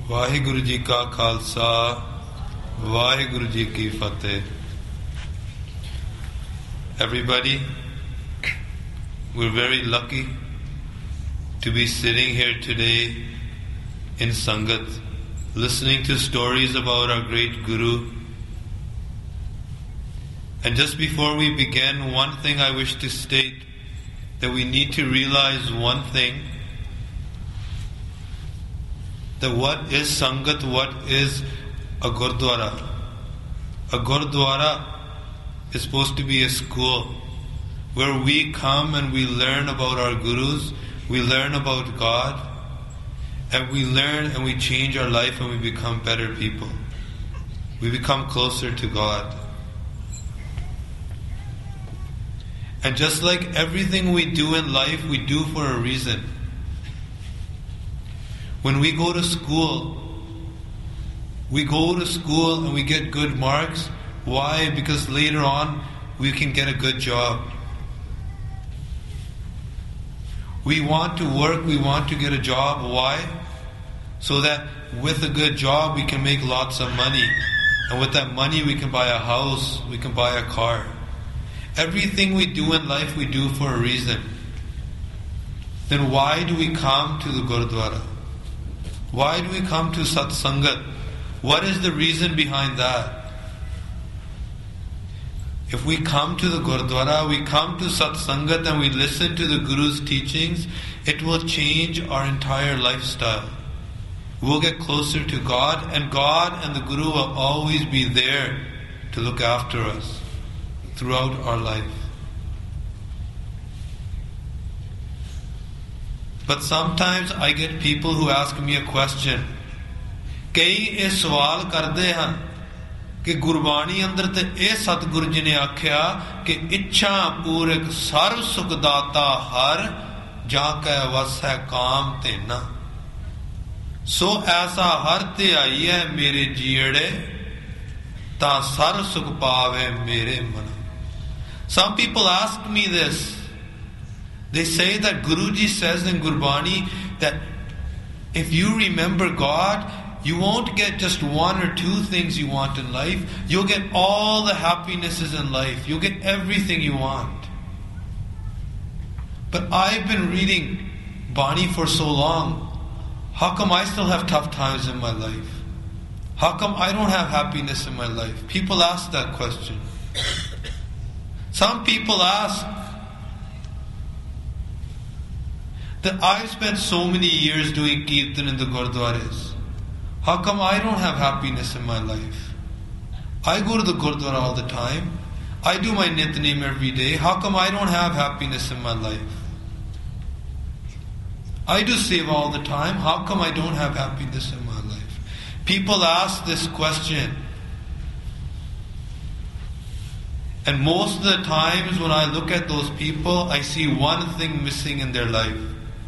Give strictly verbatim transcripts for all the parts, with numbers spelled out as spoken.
Vaheguru Ji Ka Khalsa, Vaheguru Ji Ki Fateh. Everybody, we're very lucky to be sitting here today in Sangat, listening to stories about our great Guru. And just before we begin, one thing I wish to state, that we need to realize one thing, that what is Sangat, what is a Gurdwara. A Gurdwara is supposed to be a school where we come and we learn about our Gurus, we learn about God, and we learn and we change our life and we become better people. We become closer to God. And just like everything we do in life, we do for a reason. When we go to school, we go to school and we get good marks. Why? Because later on we can get a good job. We want to work, we want to get a job. Why? So that with a good job we can make lots of money. And with that money we can buy a house, we can buy a car. Everything we do in life we do for a reason. Then why do we come to the Gurdwara? Why do we come to Satsangat? What is the reason behind that? If we come to the Gurdwara, we come to Satsangat and we listen to the Guru's teachings, it will change our entire lifestyle. We'll get closer to God, and God and the Guru will always be there to look after us throughout our life. But sometimes I get people who ask me a question. कई ये सवाल करते हैं कि गुरबाणी अंदर ते ये सतगुरु जी ने आख्या कि इच्छा पूरक सर्व सुखदाता हर जाके वस है काम तेना सो ऐसा हर ते आई है मेरे जीड़े ता सर्व सुख पावे मेरे मन. Some people ask me this. They say that Guruji says in Gurbani that if you remember God, you won't get just one or two things you want in life. You'll get all the happinesses in life. You'll get everything you want. But I've been reading Bani for so long. How come I still have tough times in my life? How come I don't have happiness in my life? People ask that question. Some people ask that I've spent so many years doing Kirtan in the Gurdwaras. How come I don't have happiness in my life? I go to the Gurdwara all the time. I do my Nitnem every day. How come I don't have happiness in my life? I do Seva all the time. How come I don't have happiness in my life? People ask this question. And most of the times when I look at those people, I see one thing missing in their life.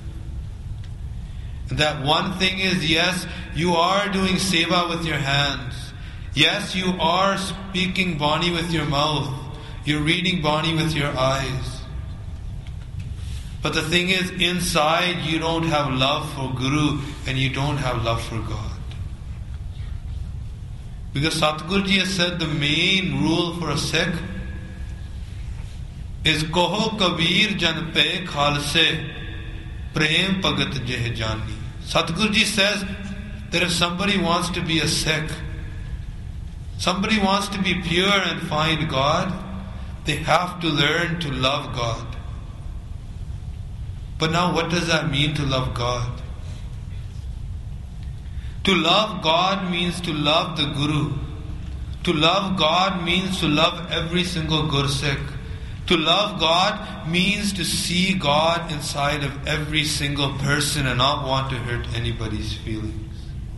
And that one thing is, yes, you are doing seva with your hands. Yes, you are speaking Bani with your mouth. You're reading Bani with your eyes. But the thing is, inside you don't have love for Guru and you don't have love for God. Because Satguru Ji has said the main rule for a Sikh is Koho Kabir Jan Pe Khalse Prem Pagat Jeh Jani. Satguru Ji says that if somebody wants to be a Sikh, somebody wants to be pure and find God, they have to learn to love God. But now what does that mean to love God? To love God means to love the Guru. To love God means to love every single Gursikh. To love God means to see God inside of every single person and not want to hurt anybody's feelings.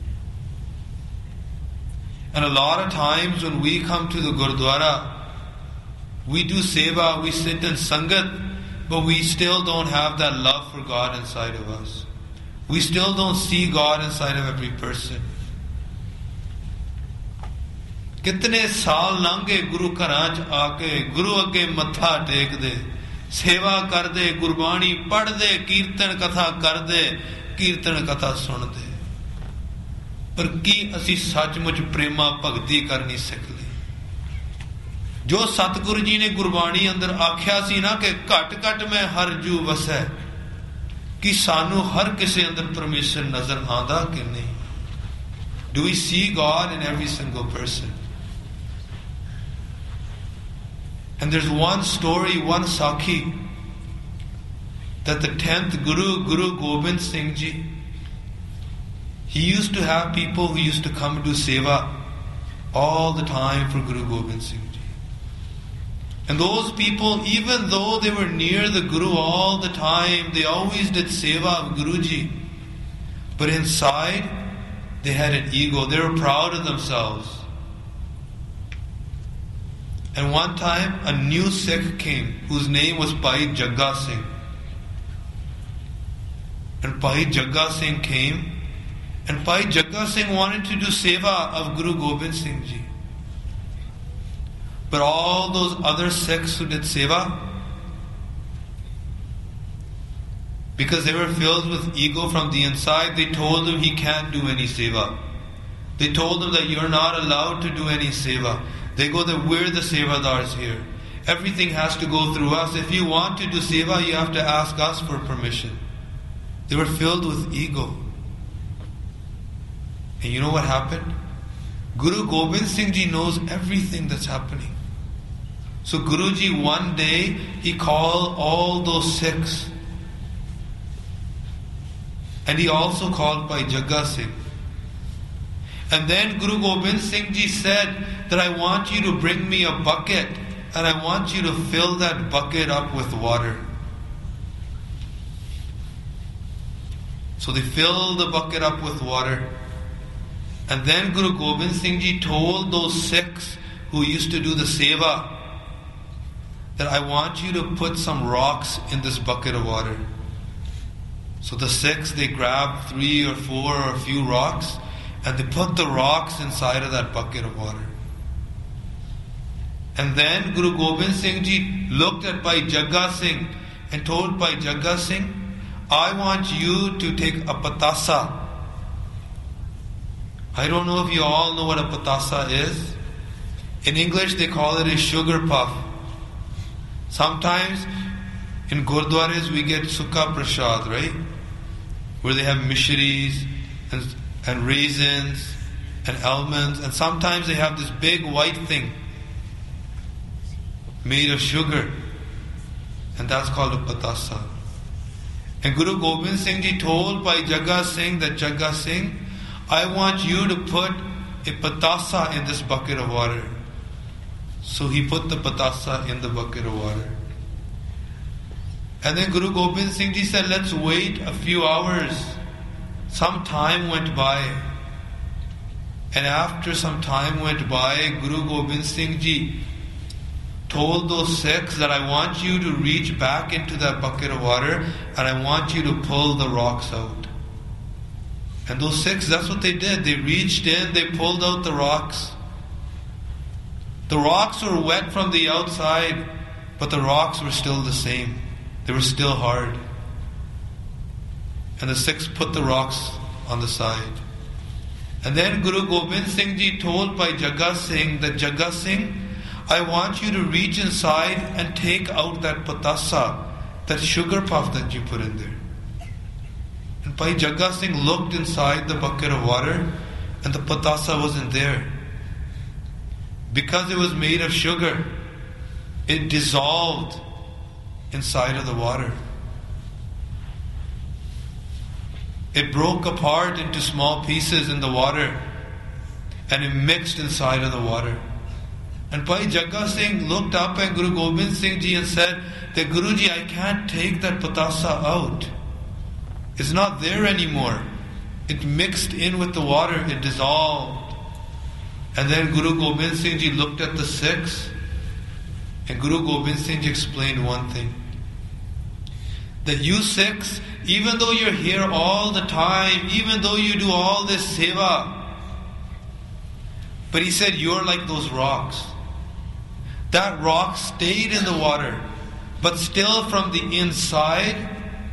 And a lot of times when we come to the Gurdwara, we do seva, we sit in Sangat, but we still don't have that love for God inside of us. We still don't see God inside of every person. कितने साल लंघे गुरु घरां च आके गुरु अगे मत्था take दे सेवा कर दे गुरबाणी पढ़ दे कीर्तन कथा कर दे कीर्तन कथा सुन दे ਪਰ ਕੀ ਅਸੀਂ ਸੱਚਮੁੱਚ ਪ੍ਰੇਮਾ ਭਗਤੀ ਕਰਨੀ ਸਿੱਖ ਲਈ? ਜੋ ਸਤਿਗੁਰੂ ਜੀ ਨੇ ਗੁਰਬਾਣੀ ਅੰਦਰ ਆਖਿਆ ਸੀ ਨਾ ਕਿ ਘਟ ਘਟ ਮੈਂ ਹਰ ਜੂ ਵਸੈ, ਕਿ ਸਾਨੂੰ ਹਰ ਕਿਸੇ ਅੰਦਰ ਪਰਮੇਸ਼ਰ ਨਜ਼ਰ ਆਉਂਦਾ ਕਿ ਨਹੀਂ? Do we see God in every single person? And there's one story, one sakhi, that the tenth Guru, Guru Gobind Singh Ji, he used to have people who used to come do seva all the time for Guru Gobind Singh Ji. And those people, even though they were near the Guru all the time, they always did seva of Guruji. But inside, they had an ego. They were proud of themselves. And one time, a new Sikh came, whose name was Bhai Jagga Singh. And Bhai Jagga Singh came, and Bhai Jagga Singh wanted to do seva of Guru Gobind Singh Ji. But all those other Sikhs who did seva, because they were filled with ego from the inside, they told him he can't do any seva. They told him that you're not allowed to do any seva. They go that we're the sevadars here. Everything has to go through us. If you want to do seva, you have to ask us for permission. They were filled with ego. And you know what happened? Guru Gobind Singh Ji knows everything that's happening. So Guruji one day, he called all those Sikhs. And he also called Bhai Jagga Singh. And then Guru Gobind Singh Ji said that I want you to bring me a bucket and I want you to fill that bucket up with water. So they filled the bucket up with water. And then Guru Gobind Singh Ji told those Sikhs who used to do the seva that I want you to put some rocks in this bucket of water. So the Sikhs, they grabbed three or four or a few rocks and they put the rocks inside of that bucket of water. And then Guru Gobind Singh Ji looked at Bhai Jagga Singh and told Bhai Jagga Singh, I want you to take a patasa. I don't know if you all know what a patasa is. In English they call it a sugar puff. Sometimes in Gurdwaras we get Sukha Prasad, right? Where they have misheries and, and raisins and almonds, and sometimes they have this big white thing made of sugar, and that's called a patasa. And Guru Gobind Singh Ji told Bhai Jagga Singh that Jagga Singh, I want you to put a patasa in this bucket of water. So he put the patasa in the bucket of water. And then Guru Gobind Singh Ji said, let's wait a few hours. Some time went by. And after some time went by, Guru Gobind Singh Ji told those Sikhs that I want you to reach back into that bucket of water and I want you to pull the rocks out. And those Sikhs, that's what they did. They reached in, they pulled out the rocks. The rocks were wet from the outside, but the rocks were still the same. They were still hard. And the Sikhs put the rocks on the side. And then Guru Gobind Singh Ji told Bhai Jagga Singh that Jagga Singh, I want you to reach inside and take out that patasa, that sugar puff that you put in there. And Bhai Jagga Singh looked inside the bucket of water and the patasa wasn't there. Because it was made of sugar, it dissolved inside of the water. It broke apart into small pieces in the water and it mixed inside of the water. And Bhai Jagga Singh looked up at Guru Gobind Singh Ji and said that Guruji, I can't take that patasa out. It's not there anymore. It mixed in with the water, it dissolved. And then Guru Gobind Singh Ji looked at the Sikhs and Guru Gobind Singh Ji explained one thing. That you Sikhs, even though you're here all the time, even though you do all this seva, but he said you're like those rocks. That rock stayed in the water, but still from the inside,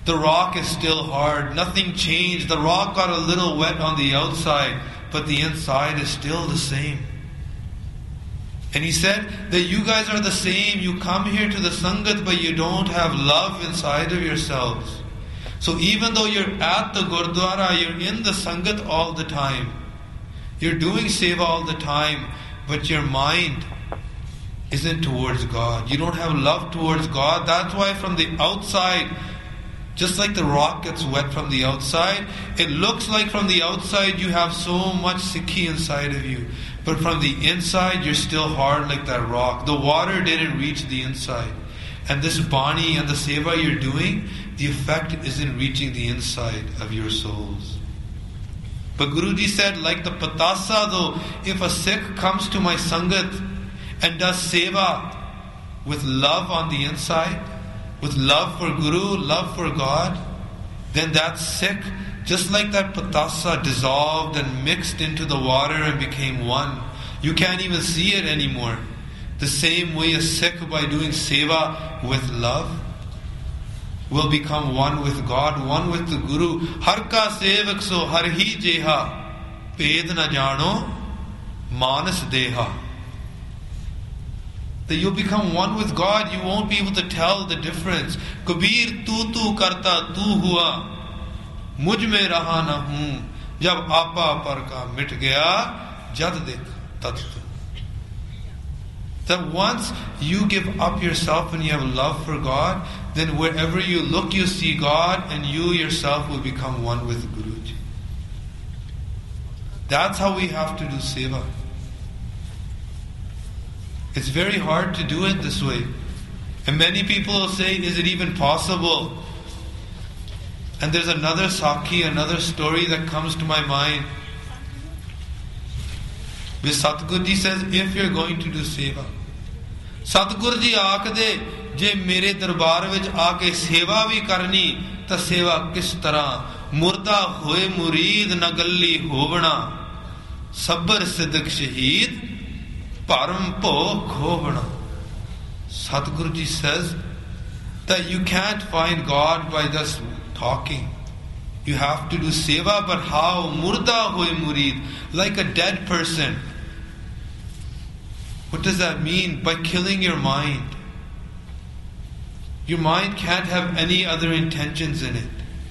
The rock is still hard. Nothing changed. The rock got a little wet on the outside, but the inside is still the same. And he said that you guys are the same. You come here to the Sangat, but you don't have love inside of yourselves. So even though you're at the Gurdwara, you're in the Sangat all the time. You're doing seva all the time, but your mind isn't towards God. You don't have love towards God. That's why from the outside, just like the rock gets wet from the outside, it looks like from the outside you have so much Sikhi inside of you. But from the inside, you're still hard like that rock. The water didn't reach the inside. And this Bani and the seva you're doing, the effect isn't reaching the inside of your souls. But Guruji said, like the Patasa though, if a Sikh comes to my Sangat and does seva with love on the inside, with love for Guru, love for God, then that Sikh, just like that Patasa, dissolved and mixed into the water and became one. You can't even see it anymore. The same way a Sikh, by doing seva with love, will become one with God, one with the Guru. Har ka sevak so har hi jeha, ped na jano, manas deha. That you'll become one with God, you won't be able to tell the difference. Kabir tu tu karta tu hua, मुझ में रहा न हूं, जब आपा पर का मिट गया, जद देख तत तू. That once you give up yourself and you have love for God, then wherever you look you see God, and you yourself will become one with Guruji. That's how we have to do seva. It's very hard to do it this way. And many people will say, is it even possible? And there's another Sakhi, another story that comes to my mind. Where Satguru Ji says, if you're going to do seva, Satguru Ji aakde, je mere darbar vich aake seva bhi karni, ta seva kis tarah, murda hoye murid nagalli hovana, sabr siddiq shaheed, param po khobana. Satguru Ji says that you can't find God by just talking. You have to do seva, but how? Murda hoy murid, like a dead person. What does that mean? By killing your mind. Your mind can't have any other intentions in it.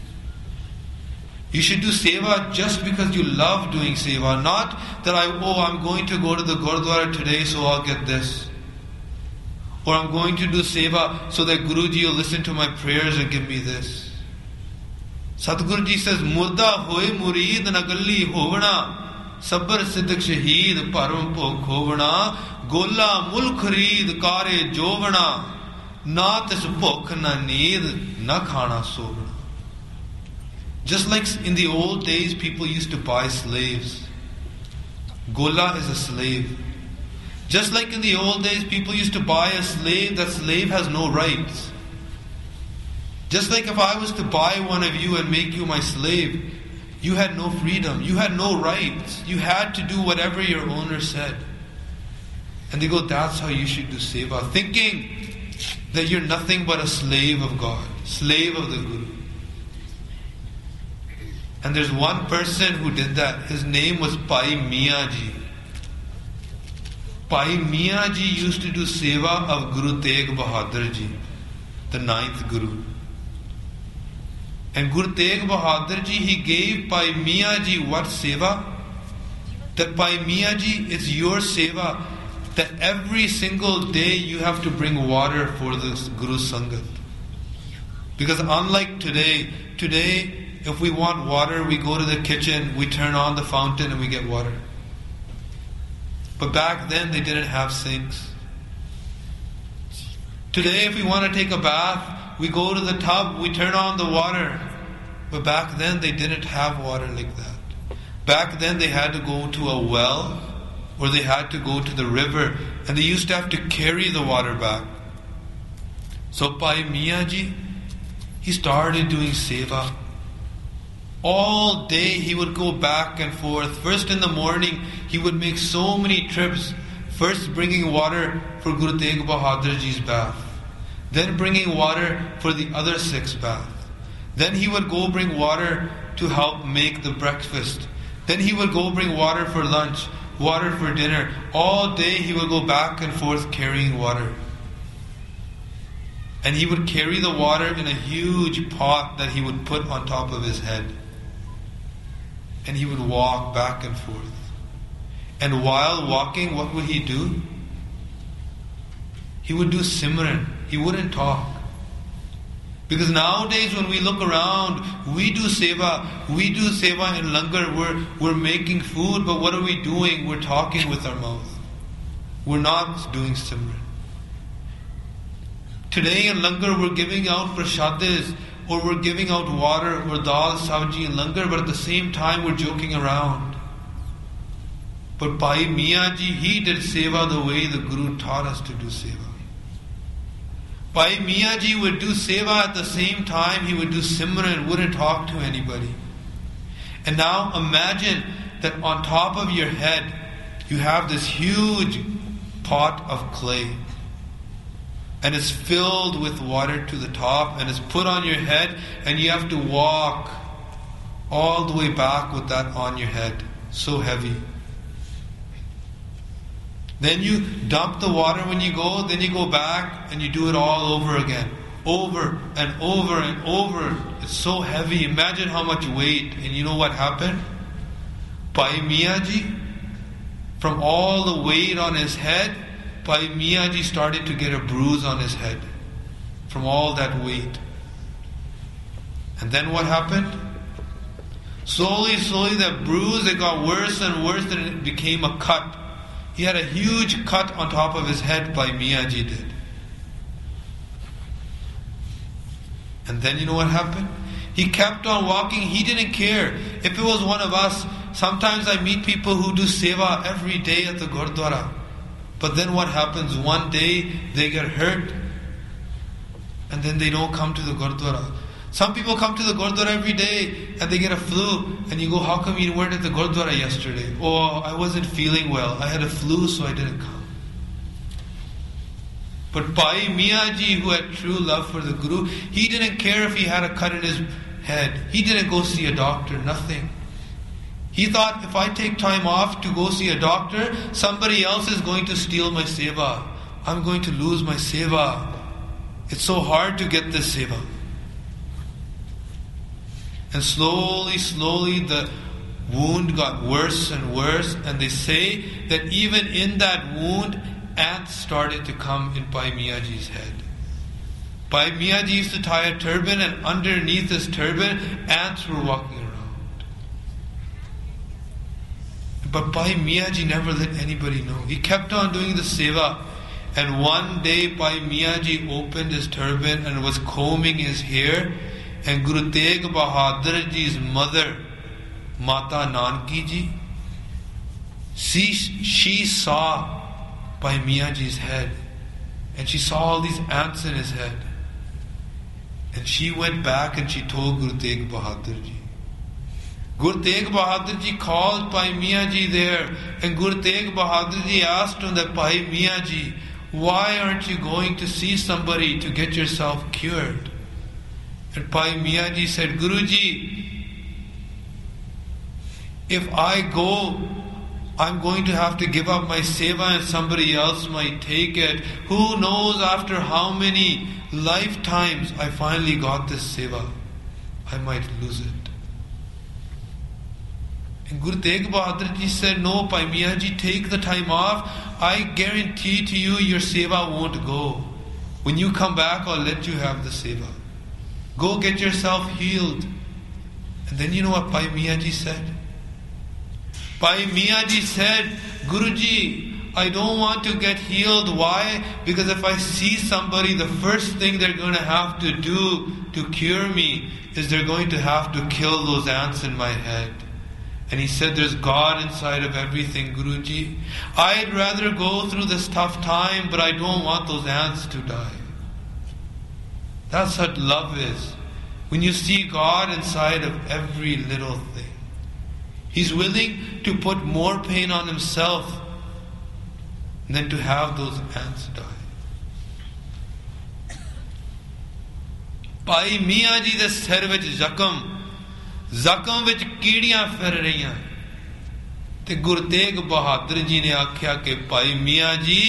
You should do seva just because you love doing seva, not that I, oh, I'm going to go to the Gurdwara today so I'll get this. Or I'm going to do seva so that Guruji will listen to my prayers and give me this. Satguru Ji says, Murda hoye murid nagalli hovana, sabr siddiq shaheed param po khovana, gola mul khareed kare jovana, na tis bhukh na need na khana sovana. Just like in the old days people used to buy slaves. Gola is a slave. Just like in the old days people used to buy a slave, that slave has no rights. Just like if I was to buy one of you and make you my slave, you had no freedom, you had no rights, you had to do whatever your owner said. And they go, that's how you should do seva, thinking that you're nothing but a slave of God, slave of the Guru. And there's one person who did that. His name was Pai Mian Ji. Pai Mian Ji used to do seva of Guru Tegh Bahadur Ji, the ninth Guru. And Guru Tegh Bahadur Ji, he gave Pai Mian Ji what seva? That Pai Mian Ji, it's your seva, that every single day you have to bring water for the Guru Sangat. Because unlike today, today if we want water, we go to the kitchen, we turn on the fountain and we get water. But back then they didn't have sinks. Today if we want to take a bath, we go to the tub, we turn on the water. But back then they didn't have water like that. Back then they had to go to a well, or they had to go to the river, and they used to have to carry the water back. So Pai Mian Ji, he started doing seva. All day he would go back and forth. First in the morning he would make so many trips. First bringing water for Guru Tegh Bahadur Ji's bath. Then bringing water for the other six bath. Then he would go bring water to help make the breakfast. Then he would go bring water for lunch, water for dinner. All day he would go back and forth carrying water. And he would carry the water in a huge pot that he would put on top of his head. And he would walk back and forth. And while walking, what would he do? He would do Simran. He wouldn't talk. Because nowadays when we look around, we do seva. We do seva in langar. We're, we're making food, but what are we doing? We're talking with our mouth. We're not doing Simran. Today in langar we're giving out prashadis, or we're giving out water or dal, sabji in langar, but at the same time we're joking around. But Bhai Mian Ji, he did seva the way the Guru taught us to do seva. Bhai Mian Ji would do seva at the same time he would do Simran, wouldn't talk to anybody. And now imagine that on top of your head you have this huge pot of clay. And it's filled with water to the top, and it's put on your head, and you have to walk all the way back with that on your head. So heavy. Then you dump the water when you go, then you go back and you do it all over again. Over and over and over. It's so heavy. Imagine how much weight. And you know what happened? Bhai Mian Ji, from all the weight on his head, Bhai Mian Ji started to get a bruise on his head from all that weight. And then what happened? Slowly, slowly that bruise, it got worse and worse, and it became a cut. He had a huge cut on top of his head, Bhai Mian Ji did. And then you know what happened? He kept on walking. He didn't care. If it was one of us, sometimes I meet people who do seva every day at the Gurdwara. But then what happens? One day they get hurt and then they don't come to the Gurdwara. Some people come to the Gurdwara every day and they get a flu, and you go, how come you weren't at the Gurdwara yesterday? Oh, I wasn't feeling well. I had a flu, so I didn't come. But Bhai Mian Ji, who had true love for the Guru, he didn't care if he had a cut in his head. He didn't go see a doctor, nothing. He thought, if I take time off to go see a doctor, somebody else is going to steal my seva. I'm going to lose my seva. It's so hard to get this seva. And slowly, slowly the wound got worse and worse. And they say that even in that wound, ants started to come in Bhai Mian Ji's head. Bhai Mian Ji used to tie a turban, and underneath his turban, ants were walking around. But Bhai Mian Ji never let anybody know. He kept on doing the seva. And one day Bhai Mian Ji opened his turban and was combing his hair. And Guru Tegh Bahadur Ji's mother, Mata Nanki Ji, she, she saw Bhai Mian Ji's head. And she saw all these ants in his head. And she went back and she told Guru Tegh Bahadur Ji. Guru Tegh Bahadur Ji called Bhai Mian Ji there, and Guru Tegh Bahadur Ji asked him that, Bhai Mian Ji, why aren't you going to see somebody to get yourself cured? And Bhai Mian Ji said, Guruji, if I go, I'm going to have to give up my seva and somebody else might take it. Who knows after how many lifetimes I finally got this seva, I might lose it. And Guru Tegh Bahadur Ji said, no, Bhai Mian Ji, take the time off. I guarantee to you your seva won't go. When you come back, I'll let you have the seva. Go get yourself healed. And then you know what Bhai Mian Ji said? Bhai Mian Ji said, Guruji, I don't want to get healed. Why? Because if I see somebody, the first thing they're going to have to do to cure me is they're going to have to kill those ants in my head. And he said, there's God inside of everything, Guruji. I'd rather go through this tough time, but I don't want those ants to die. That's what love is. When you see God inside of every little thing. He's willing to put more pain on himself than to have those ants die. ਭਾਈ ਮੀਆਂ ਜੀ ਦੇ ਸਿਰ ਵਿੱਚ ਜ਼ਖਮ, ਜ਼ਖਮ ਵਿੱਚ ਕੀੜੀਆਂ ਫਿਰ ਰਹੀਆਂ। ਤੇ ਗੁਰੂ ਤੇਗ ਬਹਾਦਰ ਜੀ ਨੇ ਆਖਿਆ ਕਿ ਭਾਈ ਮੀਆਂ ਜੀ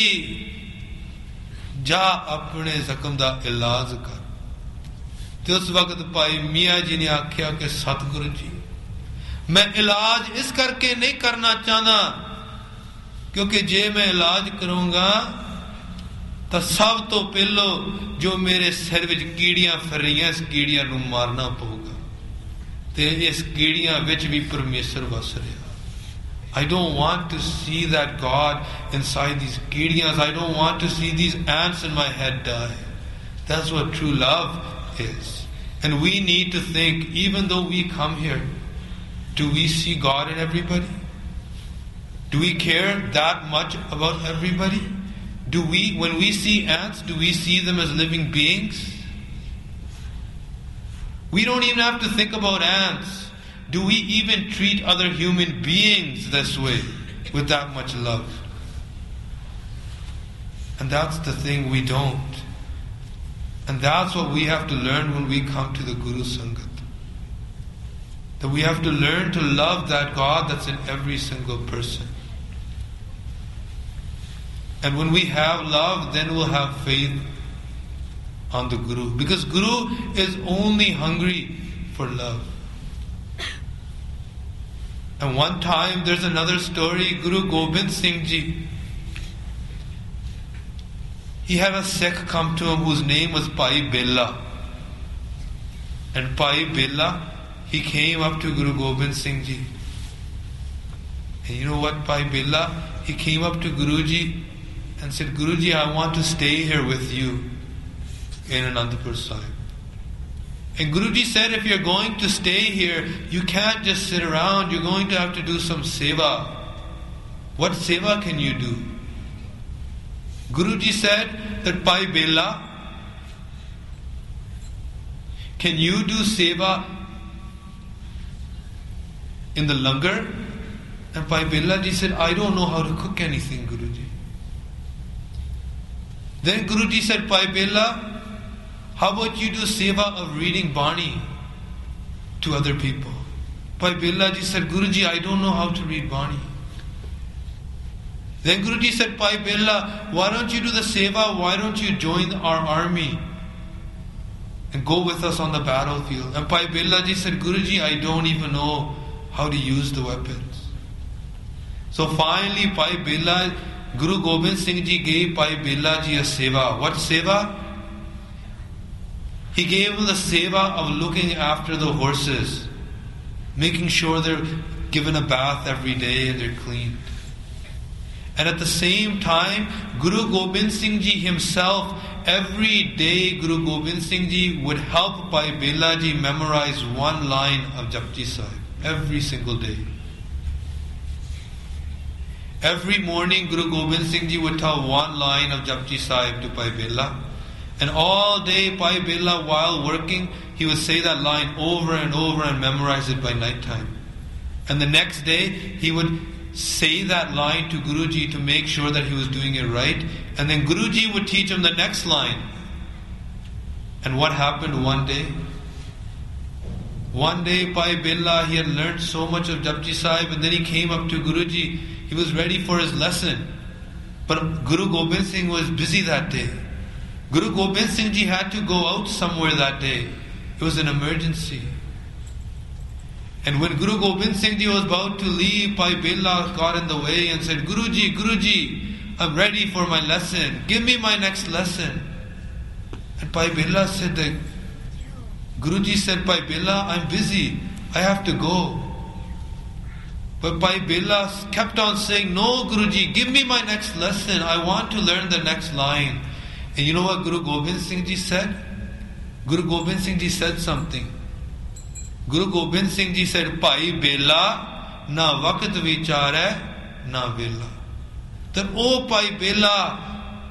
ਜਾ ਆਪਣੇ ਜ਼ਖਮ ਦਾ ਇਲਾਜ ਕਰ। ਤੇ ਉਸ ਵਕਤ ਭਾਈ ਮੀਆਂ ਜੀ ਨੇ ਆਖਿਆ ਕਿ ਸਤਿਗੁਰੂ ਜੀ ਮੈਂ ਇਲਾਜ ਇਸ ਕਰਕੇ ਨਹੀਂ ਕਰਨਾ ਚਾਹੁੰਦਾ ਕਿਉਂਕਿ ਜੇ ਮੈਂ ਇਲਾਜ ਕਰੂੰਗਾ ਤਾਂ ਸਭ ਤੋਂ ਪਹਿਲੋਂ ਜੋ ਮੇਰੇ ਸਿਰ ਵਿੱਚ ਕੀੜੀਆਂ ਫਿਰ ਰਹੀਆਂ ਇਸ ਕੀੜੀਆਂ ਨੂੰ ਮਾਰਨਾ ਪਊਗਾ ਤੇ ਇਸ ਕੀੜੀਆਂ ਵਿੱਚ ਵੀ ਪਰਮੇਸ਼ਰ ਵਸ ਰਿਹਾ। I don't want to see that God inside these ਕੀੜੀਆਂ. I don't want to see these ants in my head die. That's what true love is. And we need to think, even though we come here, do we see God in everybody? Do we care that much about everybody? Do we, when we see ants, do we see them as living beings? We don't even have to think about ants. Do we even treat other human beings this way, with that much love? And that's the thing, we don't. And that's what we have to learn when we come to the Guru Sangat. That we have to learn to love that God that's in every single person. And when we have love, then we'll have faith on the Guru. Because Guru is only hungry for love. And one time, there's another story, Guru Gobind Singh Ji, he had a Sikh come to him whose name was Pai Bella. And Pai Bella, he came up to Guru Gobind Singh Ji. And you know what, Pai Bella, he came up to Guruji and said, Guruji, I want to stay here with you in Anandapur Sahib. And Guruji said, if you're going to stay here, you can't just sit around. You're going to have to do some seva. What seva can you do? Guruji said that Pai Bella, can you do seva in the langar? And Pai Bella ji said, I don't know how to cook anything, Guruji. Then Guruji said, Pai Bella, how about you do seva of reading Bani to other people? Pai Bella ji said, Guruji, I don't know how to read Bani. Then Guruji said, Pai Bella, why don't you do the seva? Why don't you join our army and go with us on the battlefield? And Pai Bella ji said, Guruji, I don't even know how to use the weapons. So finally, Pai Bella, Guru Gobind Singh Ji gave Pai Bella ji a seva. What seva? He gave him the seva of looking after the horses, making sure they're given a bath every day and they're cleaned. And at the same time, Guru Gobind Singh Ji himself, every day Guru Gobind Singh Ji would help Pai Bella ji memorize one line of Japji Sahib, every single day. Every morning Guru Gobind Singh Ji would tell one line of Japji Sahib to Pai Bella. And all day Pai Bella, while working, he would say that line over and over and memorize it by night time. And the next day, he would say that line to Guruji to make sure that he was doing it right. And then Guruji would teach him the next line. And what happened one day? One day, Pai Bella, he had learned so much of Japji Sahib, and then he came up to Guruji. He was ready for his lesson. But Guru Gobind Singh was busy that day. Guru Gobind Singh Ji had to go out somewhere that day. It was an emergency. And when Guru Gobind Singh Ji was about to leave, Pai Bella got in the way and said, Guruji, Guruji, I'm ready for my lesson. Give me my next lesson. And Pai Bella said that, Guruji said, Pai Bella, I'm busy. I have to go. But Pai Bella kept on saying, no Guruji, give me my next lesson. I want to learn the next line. And you know what Guru Gobind Singh Ji said? Guru Gobind Singh Ji said something. Guru Gobind Singh Ji said, Pai Bella, na waqt vichar hai, na vela. That, oh Pai Bella,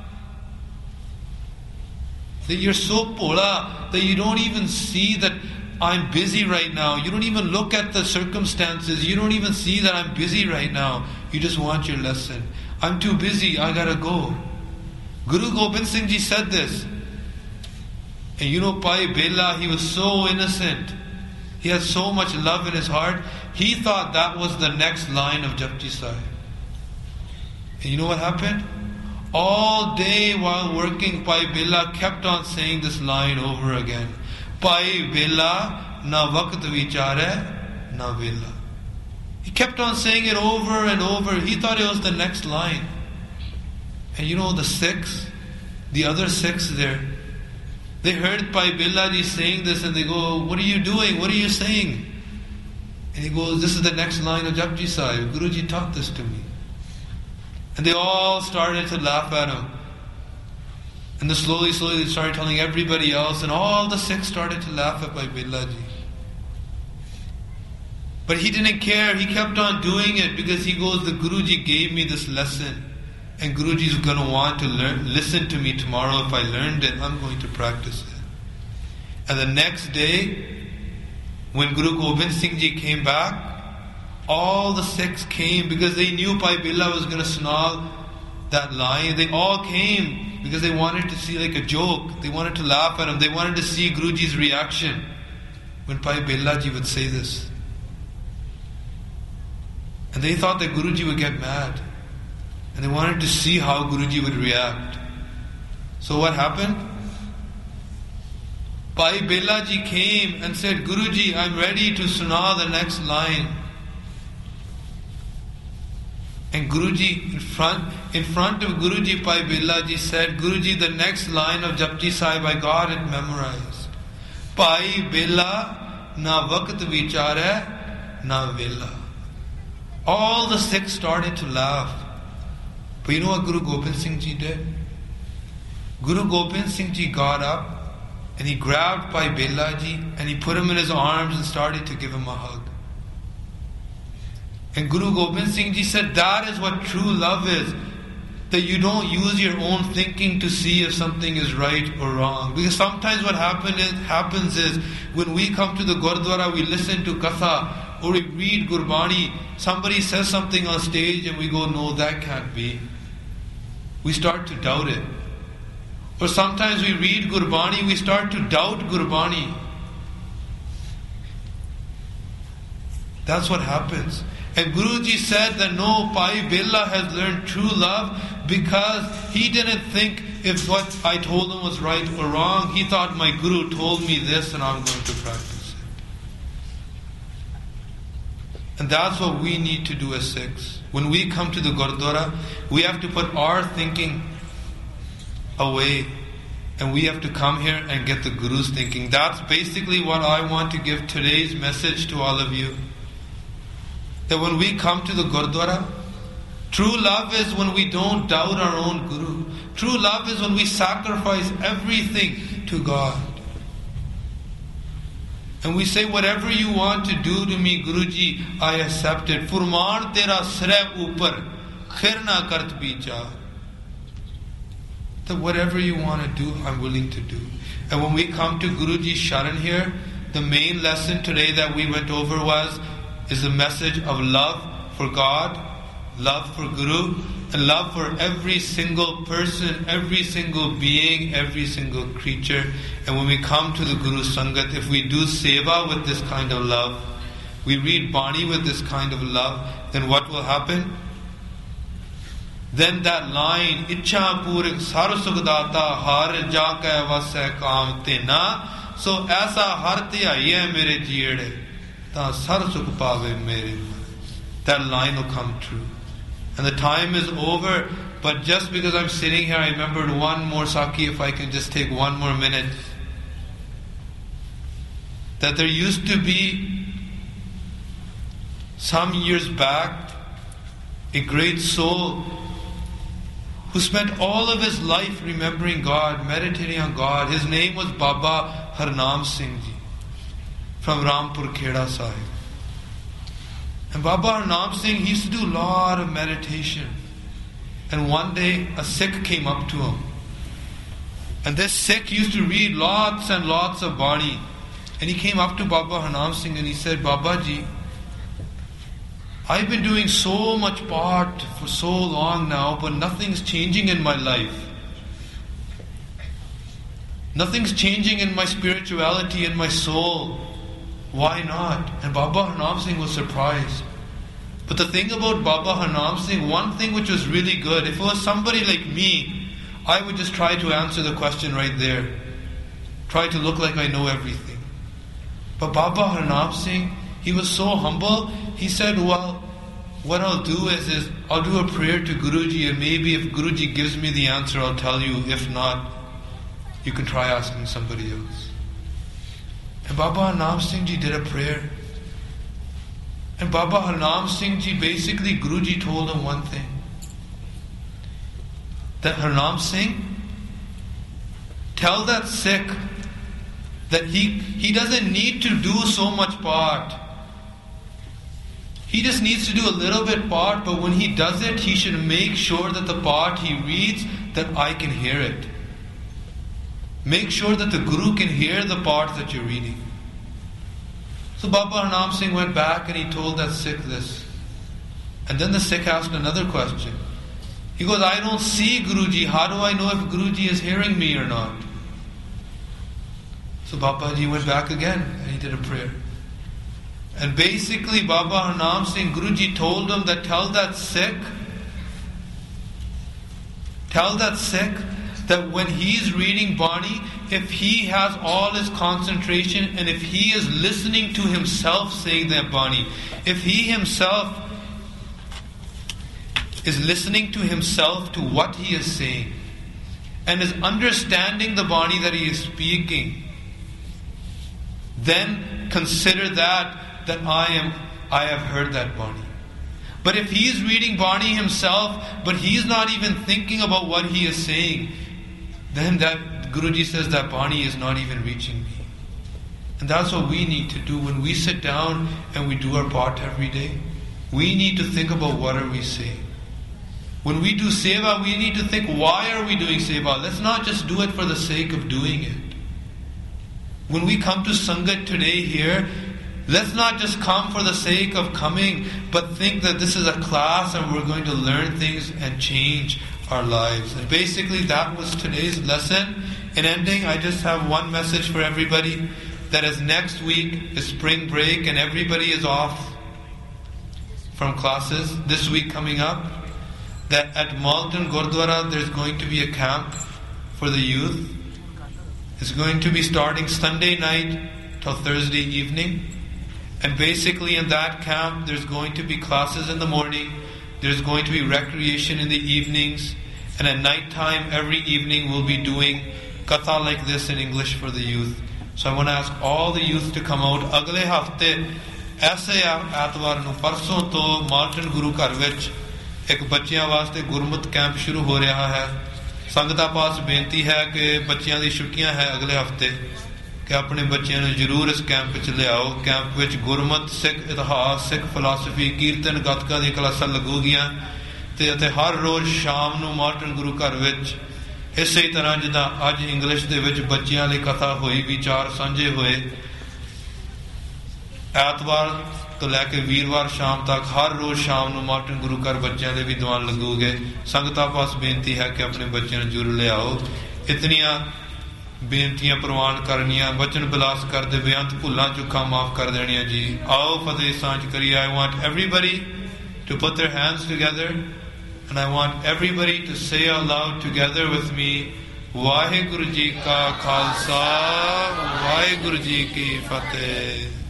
that you're so bhola that you don't even see that I'm busy right now. You don't even look at the circumstances. You don't even see that I'm busy right now. You just want your lesson. I'm too busy. I gotta go. Guru Gobind Singh Ji said this. And you know, Pai Bela, he was so innocent. He had so much love in his heart. He thought that was the next line of Japji Sahib. And you know what happened? All day while working, Pai Bela kept on saying this line over again. Pai Bela na waqt vichare na vela. He kept on saying it over and over. He thought it was the next line. And you know the Sikhs, the other Sikhs there, they heard Pai Bela ji saying this and they go, what are you doing? What are you saying? And he goes, this is the next line of Japji Sahib. Guruji taught this to me. And they all started to laugh at him. And then slowly, slowly they started telling everybody else, and all the Sikhs started to laugh at Pai Bela ji. But he didn't care. He kept on doing it because he goes, the Guruji gave me this lesson. And Guruji is going to want to learn, listen to me tomorrow. If I learned it, I'm going to practice it. And the next day, when Guru Gobind Singh Ji came back, all the Sikhs came because they knew Pai Bela was going to snarl that line. They all came because they wanted to see like a joke. They wanted to laugh at him. They wanted to see Guruji's reaction when Pai Bela Ji would say this. And they thought that Guruji would get mad. And they wanted to see how Guruji would react. So what happened? Pai Bela ji came and said, Guruji, I'm ready to sunar the next line. And Guruji, in front, in front of Guruji, Pai Bela ji said, Guruji, the next line of Japji Sahib, I got it memorized. Pai Bela na waqt vichare na vela. All the Sikhs started to laugh. But you know what Guru Gobind Singh Ji did? Guru Gobind Singh Ji got up and he grabbed Pai Bela Ji and he put him in his arms and started to give him a hug. And Guru Gobind Singh Ji said, that is what true love is. That you don't use your own thinking to see if something is right or wrong. Because sometimes what happen is, happens is, when we come to the Gurdwara, we listen to Katha or we read Gurbani, somebody says something on stage and we go, no, that can't be. We start to doubt it. Or sometimes we read Gurbani, we start to doubt Gurbani. That's what happens. And Guruji said that no, Pai Bela has learned true love because he didn't think if what I told him was right or wrong. He thought my Guru told me this and I'm going to practice it. And that's what we need to do as Sikhs. When we come to the Gurdwara, we have to put our thinking away and we have to come here and get the Guru's thinking. That's basically what I want to give today's message to all of you. That when we come to the Gurdwara, true love is when we don't doubt our own Guru. True love is when we sacrifice everything to God. And we say, whatever you want to do to me, Guruji, I accept it. Furman tera sre upar, khir na kart bichar. That whatever you want to do, I'm willing to do. And when we come to Guruji's Sharan here, the main lesson today that we went over was, is the message of love for God, love for Guru, and love for every single person, every single being, every single creature. And when we come to the Guru Sangat, if we do seva with this kind of love, we read Bani with this kind of love, then what will happen? Then that line, Ichha Purik Sarusukdata Har Jaka Vasai Kam Tena, so Aisa Har Tiya Mere Jire, Ta Sarusuk Pave Mere. That line will come true. And the time is over, but just because I'm sitting here, I remembered one more Saki, if I can just take one more minute. That there used to be, some years back, a great soul who spent all of his life remembering God, meditating on God. His name was Baba Harnam Singh Ji from Rampur Kheda Sahib. And Baba Harnam Singh, he used to do a lot of meditation. And one day a Sikh came up to him. And this Sikh used to read lots and lots of Bani. And he came up to Baba Harnam Singh and he said, Baba Ji, I've been doing so much part for so long now, but nothing's changing in my life. Nothing's changing in my spirituality, in my soul. Why not? And Baba Harnam Singh was surprised. But the thing about Baba Harnam Singh, one thing which was really good, if it was somebody like me, I would just try to answer the question right there. Try to look like I know everything. But Baba Harnam Singh, he was so humble, he said, well, what I'll do is, is I'll do a prayer to Guruji, and maybe if Guruji gives me the answer, I'll tell you. If not, you can try asking somebody else. And Baba Harnam Singh Ji did a prayer. And Baba Harnam Singh Ji, basically Guruji told him one thing. That Harnam Singh, tell that Sikh that he, he doesn't need to do so much part. He just needs to do a little bit part, but when he does it, he should make sure that the part he reads, that I can hear it. Make sure that the Guru can hear the part that you're reading. So Baba Harnam Singh went back and he told that Sikh this. And then the Sikh asked another question. He goes, I don't see Guruji. How do I know if Guruji is hearing me or not? So Babaji went back again and he did a prayer. And basically Baba Harnam Singh, Guruji told him that tell that Sikh, tell that Sikh that when he's reading Bani, if he has all his concentration and if he is listening to himself saying that Bani, if he himself is listening to himself, to what he is saying, and is understanding the Bani that he is speaking, then consider that, that I am, I have heard that Bani. But if he is reading Bani himself, but he is not even thinking about what he is saying, then that Guruji says that Bani is not even reaching me. And that's what we need to do when we sit down and we do our part every day. We need to think about what are we saying. When we do seva, we need to think, why are we doing seva? Let's not just do it for the sake of doing it. When we come to Sangat today here, let's not just come for the sake of coming, but think that this is a class and we're going to learn things and change our lives. And basically that was today's lesson. In ending, I just have one message for everybody, that as next week is spring break and everybody is off from classes this week coming up, that at Malton Gurdwara there's going to be a camp for the youth. It's going to be starting Sunday night till Thursday evening. And basically in that camp there's going to be classes in the morning, there's going to be recreation in the evenings, and at night time every evening we'll be doing katha like this in English for the youth. So I want to ask all the youth to come out. Agle hafte aise ਐਤਵਾਰ ਨੂੰ ਪਰਸੋਂ ਤੋਂ Malton ਗੁਰੂ ਘਰ ਵਿੱਚ ਇੱਕ ਬੱਚਿਆਂ ਵਾਸਤੇ ਗੁਰਮਤ camp ਸ਼ੁਰੂ ਹੋ ਰਿਹਾ ਹੈ। ਸੰਗਤਾਂ ਪਾਸ ਬੇਨਤੀ ਹੈ ਕਿ ਬੱਚਿਆਂ ਦੀ ਛੁੱਟੀਆਂ ਹੈ ਅਗਲੇ ਹਫਤੇ, ਕਿ ਆਪਣੇ ਬੱਚਿਆਂ ਨੂੰ ਜ਼ਰੂਰ ਇਸ ਕੈਂਪ ਵਿੱਚ ਲਿਆਓ। ਕੈਂਪ ਵਿੱਚ ਗੁਰਮਤ, ਸਿੱਖ ਇਤਿਹਾਸ, ਸਿੱਖ ਫਿਲਾਸਫੀ, ਕੀਰਤਨ, ਗੱਤਕਾ ਦੀਆਂ ਕਲਾਸਾਂ ਲੱਗੂਗੀਆਂ ਤੇ ਅਤੇ ਹਰ ਰੋਜ਼ ਸ਼ਾਮ ਨੂੰ ਮਾਲਟਨ ਗੁਰੂ ਘਰ ਵਿੱਚ ਇਸੇ ਤਰ੍ਹਾਂ ਜਿੱਦਾਂ ਅੱਜ ਇੰਗਲਿਸ਼ ਦੇ ਵਿੱਚ ਬੱਚਿਆਂ ਲਈ ਕਥਾ ਹੋਈ, ਵਿਚਾਰ ਸਾਂਝੇ ਹੋਏ, ਐਤਵਾਰ ਤੋਂ ਲੈ ਕੇ ਵੀਰਵਾਰ ਸ਼ਾਮ ਤੱਕ ਹਰ ਰੋਜ਼ ਸ਼ਾਮ ਨੂੰ ਮਾਲਟਨ ਗੁਰੂ ਘਰ ਬੱਚਿਆਂ ਦੇ ਵੀ ਦੀਵਾਨ ਲੱਗੂਗੇ। ਸੰਗਤਾਂ ਪਾਸ ਬੇਨਤੀ ਹੈ ਕਿ ਆਪਣੇ ਬੱਚਿਆਂ ਨੂੰ ਜ਼ਰੂਰ ਲਿਆਓ। ਇਤਨੀਆਂ ਬੇਨਤੀਆਂ ਪ੍ਰਵਾਨ ਕਰਨੀਆਂ, ਬਚਨ ਬਿਲਾਸ ਕਰਦੇ ਬੇਅੰਤ ਭੁੱਲਾਂ ਚੁੱਕਾਂ ਮਾਫ ਕਰ ਦੇਣੀਆਂ ਜੀ। ਆਓ ਫਤਿਹ ਸਾਂਝ ਕਰੀਏ। I want everybody to put their hands together and I want everybody to say out loud together with me, Waheguru ji ਕਾ ਖਾਲਸਾ, ਵਾਹਿਗੁਰੂ ਜੀ ਕੀ ਫਤਿਹ।